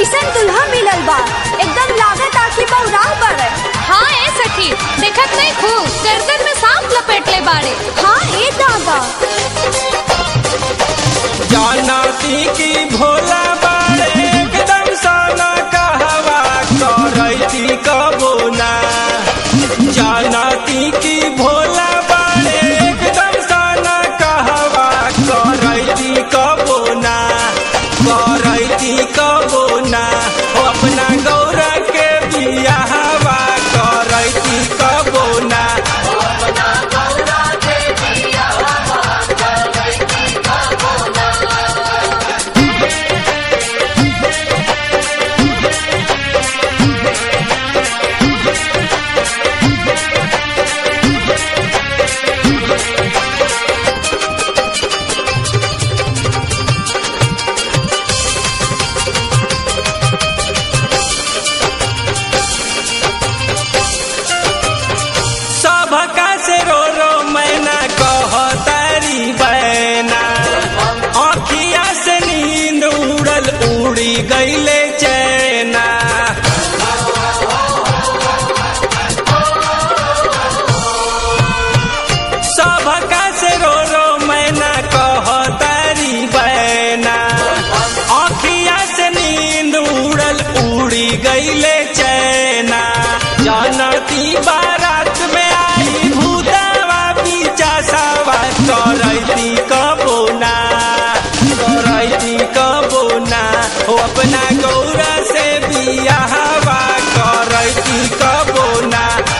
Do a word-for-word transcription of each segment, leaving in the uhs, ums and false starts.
कैसन दुल्हा मिलल बा, एकदम लागत आखी बौरा बड़े। हाँ ए सखी, देखत नहीं खूब गर्दन में सांप लपेटले बाड़े। हाँ ए दादा, जानती की भोला बाड़े एकदम साना कहवा करैती कबो ना। जानती की भोला बाड़े एकदम साना कहवा करैती कबो ना, करैती कबो ना। हो अपना गौरा के बियाहवा करैती कबो ना। उड़ी गईले चैना, सबका से रो रो मैना कहतारी बैना। आँखिया से नींद उड़ल उड़ी गईले चैना। जानती बारात में आई भूतवा पीछा सवा करैती कबो ना, करैती कबो ना। हो अपना गौरा से बियाहवा करैती कबो ना।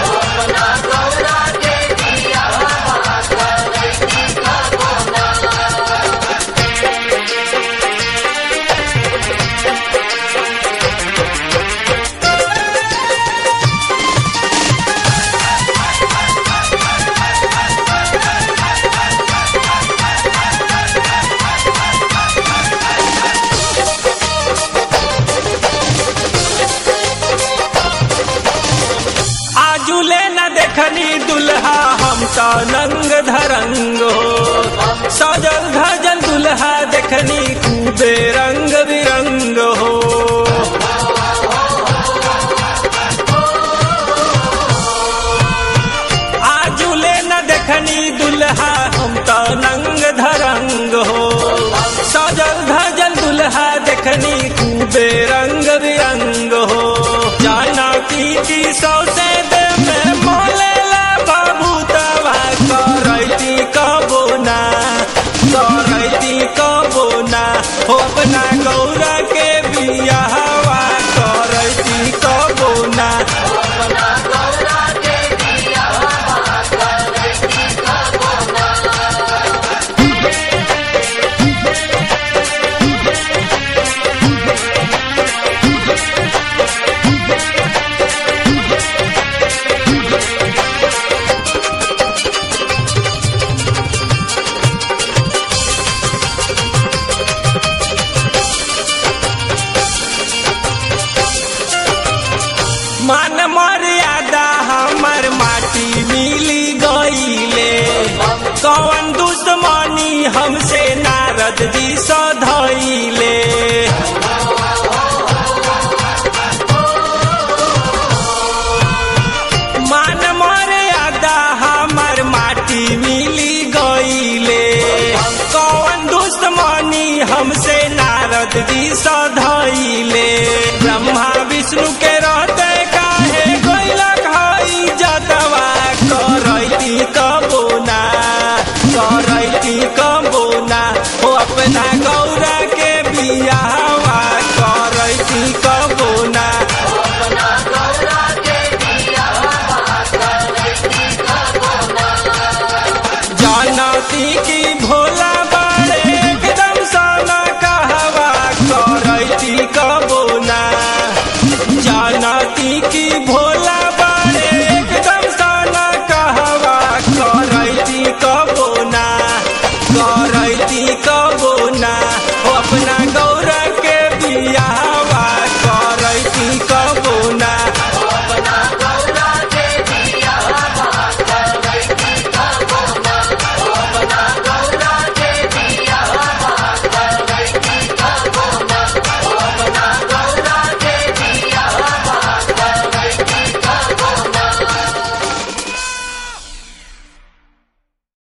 देखनी दुल्हा हम तो नंग धरंग हो, सजल धजल दुल्हा देखनी खूबे रंग बिरंग हो। आजुले न देखनी दुल्हा हम तो नंग धरंग हो, सजल धजल दुल्हा देखनी खूबे रंग बिरंग हो। जानती की सौसे दे में मोलेला बाबू तवा करैती कबो ना, करैती कबो ना। हो अपना गौरा के बियाहवा करैती कबो ना। मान मर्यादा हमर माटी मिली गईले, कौन दुश्मनी हमसे नारद जी सधैले। मान मर्यादा हमर माटी मिली गईले, कौन दुश्मनी हमसे नारद जी सधैले। ब्रह्मा विष्णु